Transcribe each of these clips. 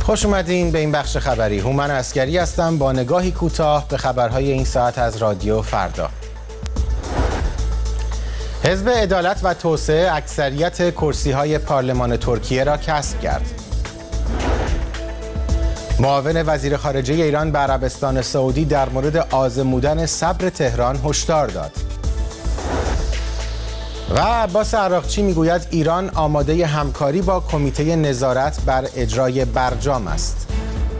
خوش اومدین به این بخش خبری. هومن عسگری هستم با نگاهی کوتاه به خبرهای این ساعت از رادیو فردا. حزب عدالت و توسعه اکثریت کرسی‌های پارلمان ترکیه را کسب کرد. معاون وزیر خارجه ایران به عربستان سعودی در مورد آزمودن صبر تهران هشدار داد. و عباس عراقچی میگوید ایران آماده همکاری با کمیته نظارت بر اجرای برجام است.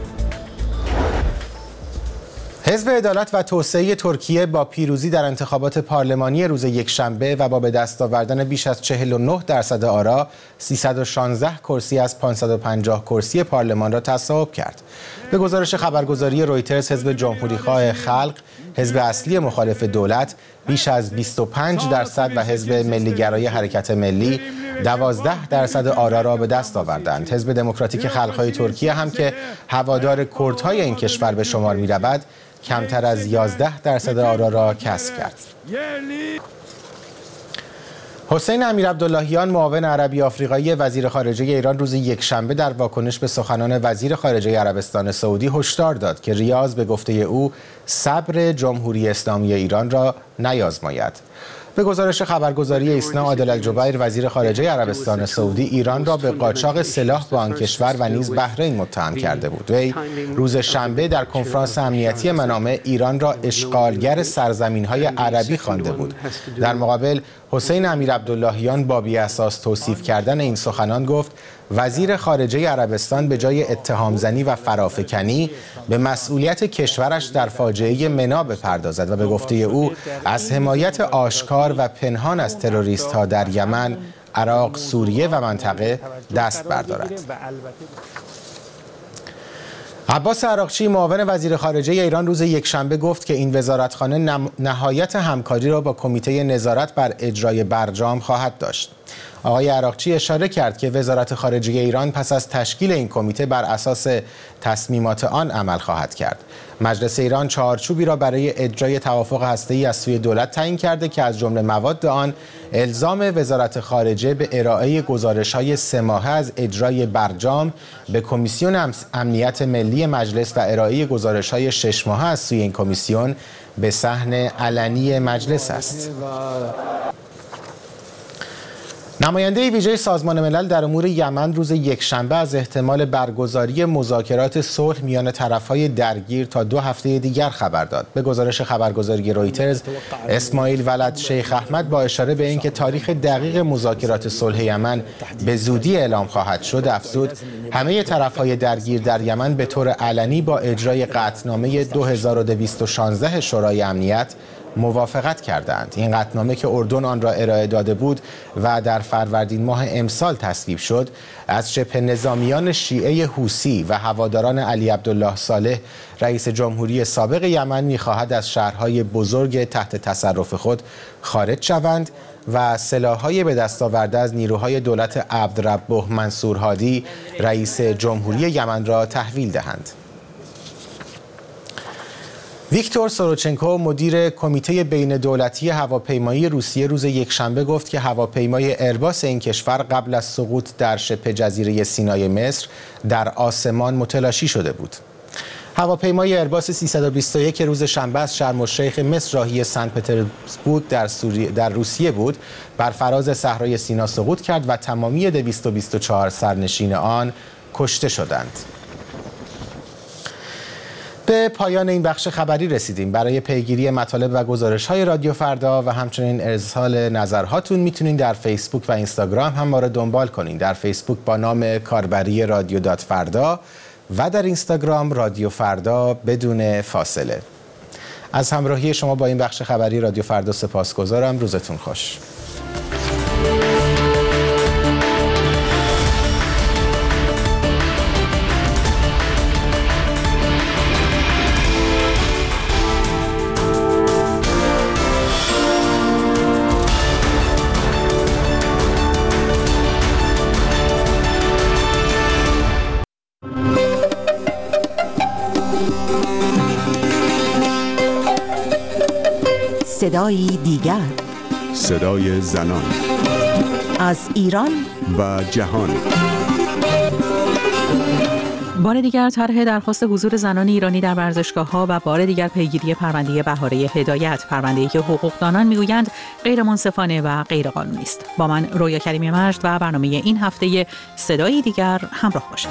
حزب عدالت و توسعه ترکیه با پیروزی در انتخابات پارلمانی روز یکشنبه و با به دست آوردن بیش از 49% آرا 316 کرسی از 550 کرسی پارلمان را تصاحب کرد. به گزارش خبرگزاری رویترز، حزب جمهوریخواه خلق، حزب اصلی مخالف دولت، بیش از 25% و حزب ملیگرای حرکت ملی 12% آرا را به دست آوردند. حزب دموکراتیک خلق‌های ترکیه هم که هوادار کردهای این کشور به شمار می‌رود، کمتر از 11% آرا را کسب کرد. حسین امیرعبداللهیان، معاون عربی آفریقایی وزیر خارجه ایران، روز یکشنبه در واکنش به سخنان وزیر خارجه عربستان سعودی هشدار داد که ریاض به گفته او صبر جمهوری اسلامی ایران را نیازماید. به گزارش خبرگزاری ایسنا، عادل الجبیر، وزیر خارجه عربستان سعودی، ایران را به قاچاق سلاح با آن کشور و نیز بحرین متهم کرده بود. وی روز شنبه در کنفرانس امنیتی منامه ایران را اشغالگر سرزمین‌های عربی خوانده بود. در مقابل حسین امیرعبداللهیان با بی‌اساس توصیف کردن این سخنان گفت وزیر خارجه عربستان به جای اتهام‌زنی و فرافکنی به مسئولیت کشورش در فاجعه منا بپردازد و به گفته او از حمایت آشکار و پنهان از تروریست‌ها در یمن، عراق، سوریه و منطقه دست بردارد. عباس عراقچی، معاون وزیر خارجه ایران، روز یکشنبه گفت که این وزارتخانه نهایت همکاری را با کمیته نظارت بر اجرای برجام خواهد داشت. آقای عراقچی اشاره کرد که وزارت خارجه ایران پس از تشکیل این کمیته بر اساس تصمیمات آن عمل خواهد کرد. مجلس ایران چارچوبی را برای اجرای توافق هسته‌ای از سوی دولت تعیین کرده که از جمله مواد آن الزام وزارت خارجه به ارائه گزارش‌های 3 ماهه از اجرای برجام به کمیسیون امنیت ملی مجلس و ارائه گزارش‌های 6 ماهه از سوی این کمیسیون به صحن علنی مجلس است. نماینده ویژه سازمان ملل در امور یمن روز یکشنبه از احتمال برگزاری مذاکرات صلح میان طرف‌های درگیر تا 2 هفته دیگر خبر داد. به گزارش خبرگزاری رویترز، اسماعیل ولد شیخ احمد با اشاره به اینکه تاریخ دقیق مذاکرات صلح یمن به زودی اعلام خواهد شد، افزود همه طرف‌های درگیر در یمن به طور علنی با اجرای قطعنامه 2216 شورای امنیت موافقت کردند. این قطعنامه که اردن آن را ارائه داده بود و در فروردین ماه امسال تصویب شد، از شبه نظامیان شیعه حوثی و هواداران علی عبدالله صالح رئیس جمهوری سابق یمن می‌خواهد از شهرهای بزرگ تحت تصرف خود خارج شوند و سلاح‌های به دست آورده از نیروهای دولت عبدربه منصور هادی رئیس جمهوری یمن را تحویل دهند. ویکتور سوروچنکو، مدیر کمیته بین دولتی هواپیمایی روسیه، روز یکشنبه گفت که هواپیمای ایرباس این کشور قبل از سقوط در شبه جزیره سینای مصر در آسمان متلاشی شده بود. هواپیمای ایرباس 321 روز شنبه از شرم الشیخ مصر راهی سنت پترزبورگ در روسیه بود، بر فراز صحرای سینا سقوط کرد و تمامی 224 سرنشین آن کشته شدند. به پایان این بخش خبری رسیدیم. برای پیگیری مطالب و گزارش‌های رادیو فردا و همچنین ارسال نظرهاتون میتونین در فیسبوک و اینستاگرام هم ما را دنبال کنین. در فیسبوک با نام کاربری رادیو فردا و در اینستاگرام رادیو فردا بدون فاصله. از همراهی شما با این بخش خبری رادیو فردا سپاسگزارم. روزتون خوش. صدایی دیگر، صدای زنان از ایران و جهان، بار دیگر طرح درخواست حضور زنان ایرانی در ورزشگاه‌ها و بار دیگر پیگیری پرونده بهاره هدایت، پرونده‌ای که حقوقدانان میگویند غیر منصفانه و غیر قانونی است. با من رویا کریمی مجد و برنامه این هفته صدای دیگر همراه باشید.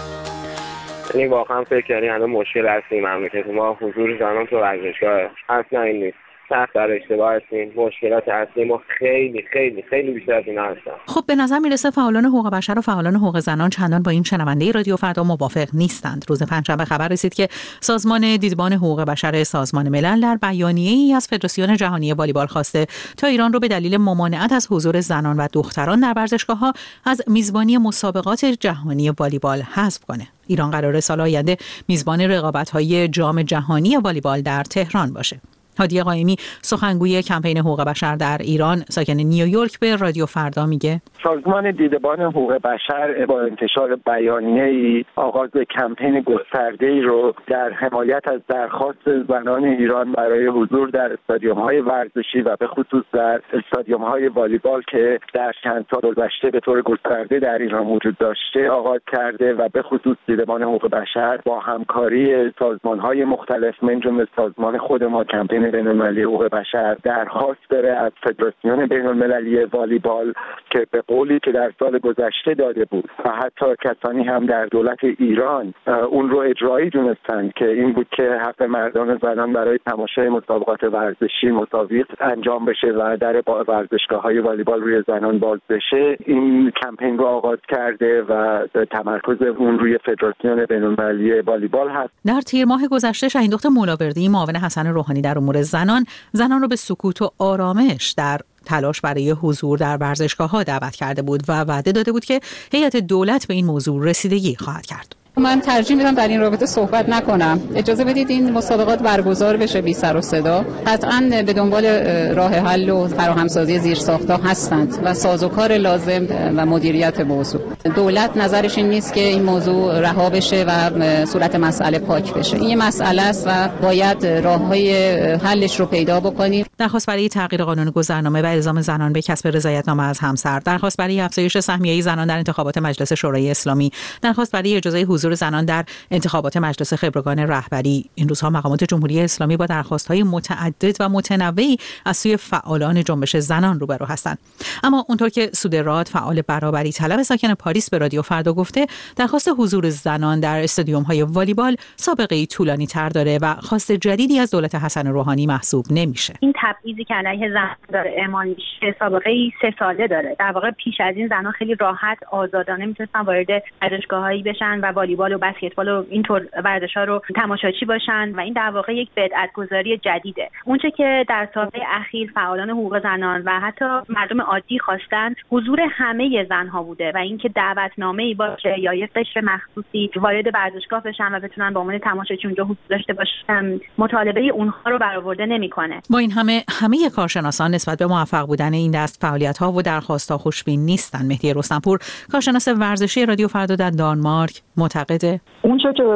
یعنی واقعا فکر کردیم الان مشکل اصلی مملکت ما حضور زنان تو ورزشگاه اصلا این نیست. سخت در اشتباه هستیم. مشکلات اصلی ما خیلی خیلی خیلی بیشتر از این هستن. خب به نظر میرسه فعالان حقوق بشر و فعالان حقوق زنان چندان با این شنونده رادیو فردا موافق نیستند. روز پنجشنبه خبر رسید که سازمان دیدبان حقوق بشر سازمان ملل در بیانیه‌ای از فدراسیون جهانی والیبال خواسته تا ایران رو به دلیل ممانعت از حضور زنان و دختران در ورزشگاه‌ها از میزبانی مسابقات جهانی والیبال حذف کنه. ایران قراره سال آینده میزبان رقابت‌های جام جهانی والیبال در تهران باشه. هادی قائمی سخنگوی کمپین حقوق بشر در ایران ساکن نیویورک به رادیو فردا میگه سازمان دیدبان حقوق بشر با انتشار بیانیه‌ای آغاز کمپین گسترده‌ای رو در حمایت از درخواست زنان ایران برای حضور در استادیوم‌های ورزشی و به خصوص در استادیوم‌های والیبال که در چند سال گذشته به طور گسترده در ایران وجود داشته آغاز کرده و به خصوص دیدبان حقوق بشر با همکاری سازمان‌های مختلف من جمله سازمان خود ما کمپین بین‌المللی حقوق بشر درخواست داره از فدراسیون بین‌المللی والیبال که به قولی که در سال گذشته داده بود و حتی کسانی هم در دولت ایران اون رو اجرایی دونستن که این بود که حق مردان و زنان برای تماشای مسابقات ورزشی مساوی انجام بشه و در ورزشگاه‌های والیبال روی زنان باز بشه. این کمپین رو آغاز کرده و تمرکز اون روی فدراسیون بین‌المللی والیبال هست. در تیر ماه گذشته شهیندخت مولاوردی معاون حسن روحانی در امور زنان رو به سکوت و آرامش در تلاش برای حضور در ورزشگاه‌ها دعوت کرده بود و وعده داده بود که هیئت دولت به این موضوع رسیدگی خواهد کرد. من ترجیح میدم در این رابطه صحبت نکنم. اجازه بدید این مسابقات برگزار بشه بی سر و صدا. قطعاً به دنبال راه حل و فراهمسازی زیرساخت‌ها هستند و سازوکار لازم و مدیریت موضوع. دولت نظرش این نیست که این موضوع رها بشه و صورت مسئله پاک بشه. این یه مسئله است و باید راه‌های حلش رو پیدا بکنیم. درخواست برای تغییر قانون گذرنامه و الزام زنان به کسب رضایت‌نامه از همسر، درخواست برای افزایش سهمیه زنان در انتخابات مجلس شورای اسلامی، درخواست برای اجازه حضور زنان در انتخابات مجلس خبرگان رهبری. این روزها مقامات جمهوری اسلامی با درخواست‌های متعدد و متنوعی از سوی فعالان جنبش زنان روبرو هستند. اما اونطور که سودراد فعال برابری طلب ساکن پاریس به رادیو فردا گفته، درخواست حضور زنان در استادیوم‌های والیبال سابقه‌ای طولانی‌تر داره و خواست جدیدی از دولت حسن روحانی محسوب نمیشه. این تبعیضی که علیه زن داره اعمال میشه سابقه‌ای 3 ساله داره. در واقع پیش از این زنان خیلی راحت آزادانه میتونستن وارد ورزشگاه‌هایی بشن و والیبال و بسکتبال و اینطور ورزش‌ها رو تماشاچی باشن و این در واقع یک بدعت‌گذاری جدیده. اونچه که در سال‌های اخیر فعالان حقوق زنان و حتی مردم عادی خواستن حضور همه زن‌ها بوده و اینکه دعوتنامه‌ای باشه یا یک قشر مخصوصی وارد ورزشگاه بشن و بتونن به عنوان تماشاچی اونجا حضور داشته باشن، مطالبه اونها رو برآورده نمی‌کنه. با این همه کارشناسان نسبت به موفق بودن این دست فعالیت‌ها و درخواست‌ها خوشبین نیستن. مهدی رستمپور کارشناس ورزشی رادیو فردا در دانمارک معتقده اونچه که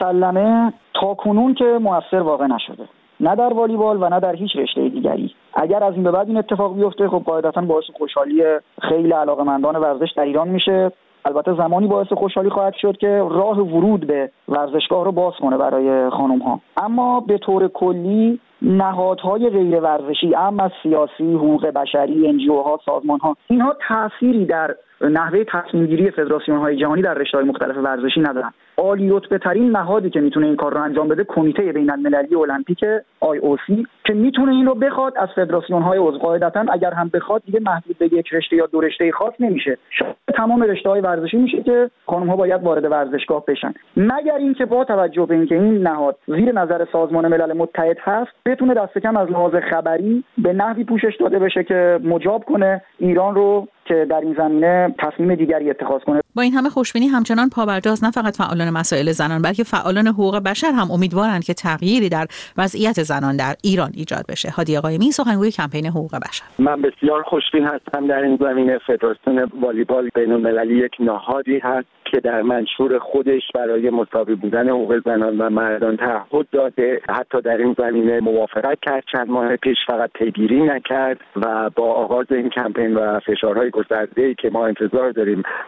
مسلمه تاکنون که موثر واقع نشده، نه در والیبال و نه در هیچ رشته دیگری. اگر از این به بعد این اتفاق بیفته خب قاعدتاً باعث خوشحالی خیلی علاقه‌مندان ورزش در ایران میشه. البته زمانی باعث خوشحالی خواهد شد که راه ورود به ورزشگاه رو باز کنه برای خانم‌ها. اما به طور کلی نهادهای غیر ورزشی، اما از سیاسی، حقوق بشری، NGO‌ها، سازمان‌ها، اینها تأثیری در نحوه تصمیم گیری فدراسیون‌های جهانی در رشته‌های مختلف ورزشی ندارن. عالی رتبه ترین نهادی که میتونه این کار رو انجام بده کمیته بین‌المللی المپیک IOC که میتونه این رو بخواد از فدراسیون‌های عضو. قاعدتاً اگر هم بخواد دیگه محدود به یک رشته یا 2 رشته خاص نمیشه. تمام رشته‌های ورزشی میشه که خانم‌ها باید وارد ورزشگاه بشن. مگر اینکه با توجه به اینکه این نهاد زیر نظر سازمان ملل متحد هست بتونه دست کم از لحاظ خبری به نحوی پوشش داده بشه که مجاب کنه ایران رو که در این زمینه تصمیم دیگری اتخاذ کنه. با این همه خوشبینی همچنان پابرجاست نه فقط فعالان مسائل زنان بلکه فعالان حقوق بشر هم امیدوارند که تغییری در وضعیت زنان در ایران ایجاد بشه. هادی قائمی سخنگوی کمپین حقوق بشر: من بسیار خوشبین هستم در این زمینه. فدراسیون والیبال بین‌المللی یک نهادی هست که در منشور خودش برای مساوی بودن حقوق زنان و مردان تعهد داده، حتی در این زمینه موافقت کرد چند ماه پیش، فقط پیگیری نکرد و با آغاز این کمپین و فشارهای گسترده‌ای که ما انتظار داریم به دنبال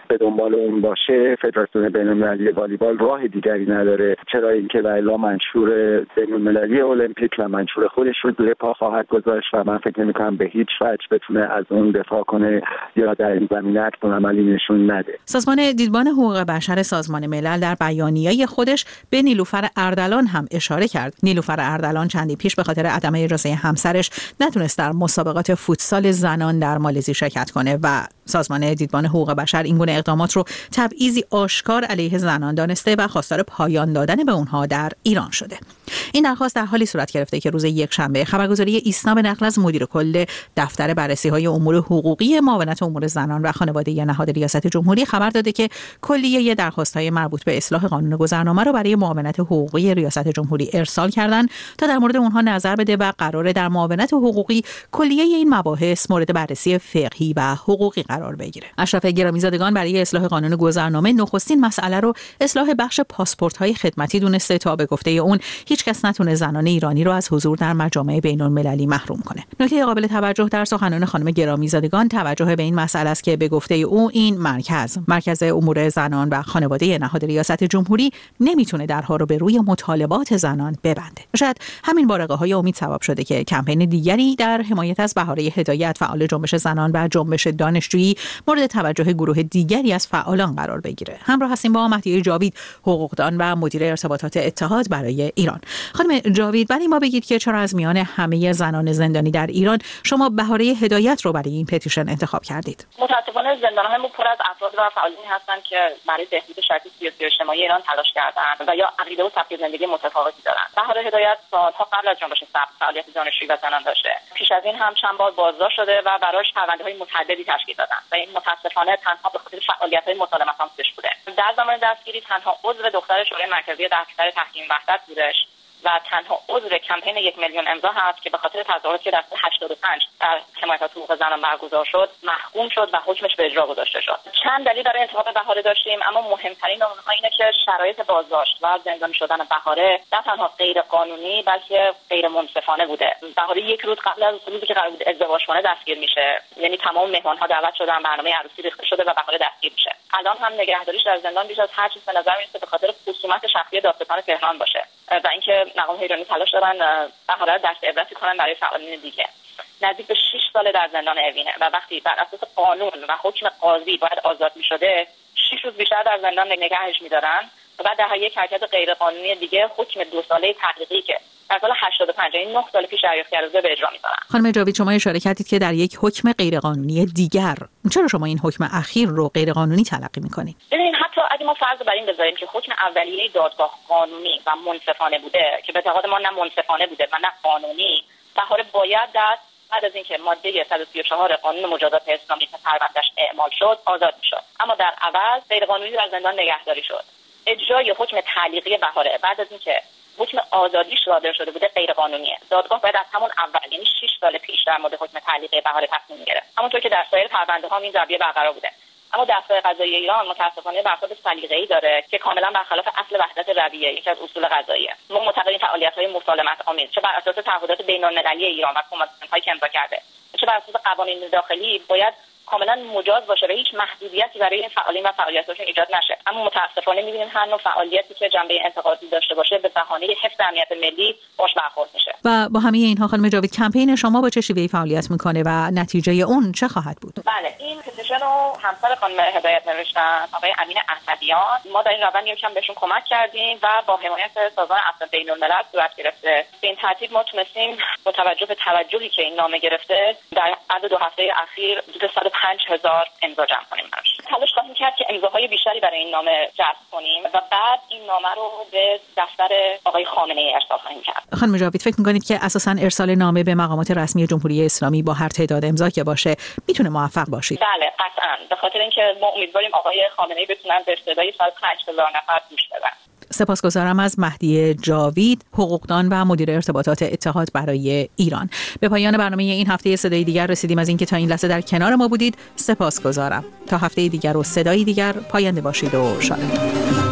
دنبال اون باشه، فدراسیون بین‌المللی والیبال راه دیگری نداره، چرا اینکه لیلا منشور بین‌المللی المپیک و منشور خودش رو زیر پا خواهد گذاشت و من فکر نمی‌کنم به هیچ وجه بتونه از اون دفاع کنه یا در این زمینه عملی نشون نده. سازمان دیدبان حقوق بشر سازمان ملل در بیانیه خودش به نیلوفر اردلان هم اشاره کرد. نیلوفر اردلان چندی پیش به خاطر عدم اجازه همسرش نتونست در مسابقات فوتسال زنان در مالزی شرکت کنه و سازمان دیدبان حقوق بشر این گونه اقدامات رو تبعیضی آشکار علیه زنان دانسته و خواستار پایان دادن به اونها در ایران شده. این درخواست در حالی صورت گرفته که روز یکشنبه خبرگزاری ایسنا به نقل از مدیر کل دفتر بررسی‌های امور حقوقی معاونت امور زنان و خانواده نهاد ریاست جمهوری خبر داده که کلیه درخواست‌های مربوط به اصلاح قانون گذرنامه رو برای معاونت حقوقی ریاست جمهوری ارسال کردن تا در مورد اونها نظر بده و قراره در معاونت حقوقی کلیه این مباحث مورد بررسی فقهی و حقوقی قرار بگیره. اشرف گرامیزادگان برای اصلاح قانون گذرنامه نخستین مسئله رو اصلاح بخش پاسپورت‌های خدمتی دونسته تا به گفته اون هیچ کس نتونه زنان ایرانی رو از حضور در مجامع بین‌المللی محروم کنه. نکته قابل توجه در سخنان خانم گرامیزادگان توجه به این مسئله است که به گفته او این مرکز امور زنان و خانواده نهاد ریاست جمهوری نمیتونه درها رو به روی مطالبات زنان ببنده. شاید همین بارقه‌های امید سبب شده که کمپین دیگری در حمایت از بهاره هدایت فعال جنبش زنان و جنبش دانشجویی مورد توجه گروه دیگری از فعالان قرار بگیره. همراه هستیم با مهدیه جاوید، حقوقدان و مدیر ارتباطات اتحاد برای ایران. خانم جاوید، برای ما بگید که چرا از میان همه زنان زندانی در ایران شما بهاره هدایت رو برای این پتیشن انتخاب کردید؟ متأسفانه زندان‌های ما پر از افراد و فعالانی هستند که برای بهبود شرایط سیاسی و اجتماعی ایران تلاش کردند و یا عقیده و سبک زندگی متفاوتی دارند. بهاره هدایت سالها قبل از جنبش سبز فعالیت دانشجویی و زنان داشته. پیش از این هم چند بار بازداشت شده و براش پرونده‌های متعددی تشکیل دادند و این متأسفانه تنها به خاطر فعالیت‌های مسالمت آمیز بوده. در زمان دستگیری تنها عضو دختر شورای مرکزی دفتر تحکیم وحدت بودش و تنها عضو کمپین 1 میلیون امضا هست که به خاطر تظاهراتی که در سال 85 در حمایت از حقوق زنان برگزار شد محکوم شد و حکمش به اجرا گذاشته شد. چند دلیل برای انتخاب بهاره داشتیم، اما مهمترین اونها اینه که شرایط بازداشت و زندانی شدن بهاره نه تنها غیر قانونی بلکه غیر منصفانه بوده. بهاره یک روز قبل از روزی که قرار بود ازدواج کنه دستگیر میشه، یعنی تمام مهمان‌ها دعوت شدن، برنامه عروسی ریخته شده و بهاره دستگیر میشه. الان هم نگهداریش در زندان بیش از هر چیز به نظر میاد به خاطر خصومت شخصی دادستان تهران باشه و اینکه مقام ایرانی تلاش دارن بهاره رو دست عبرتی کنن برای فعالین دیگه. نزدیک به 6 سال در زندان اوینه و وقتی بر اساس قانون و حکم قاضی باید آزاد می‌شده 6 روز بیشتر در زندان نگهش می‌دارن و بعد در یک حرکت غیرقانونی دیگه حکم 2 ساله تحقیقی که در سال 85 یعنی 9 سال پیش دریافت کرده به اجرا می‌ذارن. خانم جاوید، شما اشاره کردید که در یک حکم غیرقانونی دیگر، چرا شما این حکم اخیر رو غیرقانونی تلقی می‌کنید؟ ببینید، حتی اگه ما فرض بر این بذاریم که حکم اولیه دادگاه قانونی و منصفانه بوده که به اعتقاد ما نه منصفانه بوده و نه قانونی، بهاره باید بعد از اینکه ماده 134 قانون مجازات اسلامی که پروندهش اعمال شد آزاد می‌شد، اما در عوض غیرقانونی در زندان نگهداری شد. اجرای حکم تعلیقی بهاره بعد از اینکه حکم آزادیش صادر شده بوده غیر قانونیه. دادگاه باید از همون اول یعنی 6 سال پیش در مورد حکم تعلیقی بهاره تصمیم می‌گرفت، همونطور که در سایر پرونده‌ها این ضربیه برقرار بوده. اما دستگاه قضایی ایران متأسفانه برخورد سلیقه‌ای داره که کاملا برخلاف اصل وحدت رویه، یکی از اصول قضاییه. ما معتقدیم فعالیت‌های مسالمت آمیز چه بر اساس تعهدات بین‌المللی ایران و کنوانسیون‌هایی که امضا کرده، چه بر اساس قوانین داخلی باید کاملا مجاز باشه و هیچ محدودیتی برای این فعالین و فعالیتاشون ایجاد نشه. اما متأسفانه می‌بینیم هر نوع فعالیتی که جنبه انتقادی داشته باشه به بهانه حفظ امنیت ملی باش برخورد میشه. و با همه اینها خانم جاوید، کمپین شما با چه شیوهی فعالیت میکنه و نتیجه اون چه خواهد بود؟ بله، این پتیشن رو همسر خانم هدایت نوشتن، آقای امین اسدیان. ما در این روند یکم بهشون کمک کردیم و با حمایت سازمان عفو بین‌الملل صورت گرفته. به این ترتیب ما تونستیم با توجه به توجهی که این نامه گرفته در عدد 2 هفته اخیر حدود 105,000 امضا جمع کنیم. تلاش خواهیم کرد که امضاهای بیشتری برای این نامه جذب کنیم و بعد این نامه رو به دفتر آقای خامنه‌ای ارسال خواهیم کرد. خانم جاوید، فکر می‌کنید که اساساً ارسال نامه به مقامات رسمی جمهوری اسلامی با هر تعداد امضا که باشه میتونه موفق باشید؟ بله، قطعاً. به خاطر اینکه ما امیدواریم آقای خامنه‌ای بتونن به صدای 105,000 نفر گوش بدن. سپاسگزارم از مهدیه جاوید، حقوقدان و مدیر ارتباطات اتحاد برای ایران. به پایان برنامه این هفته صدای دیگر رسیدیم. از اینکه تا این لحظه در کنار ما بودید سپاسگزارم. تا هفته دیگر و صدای دیگر، پاینده باشید و شاد.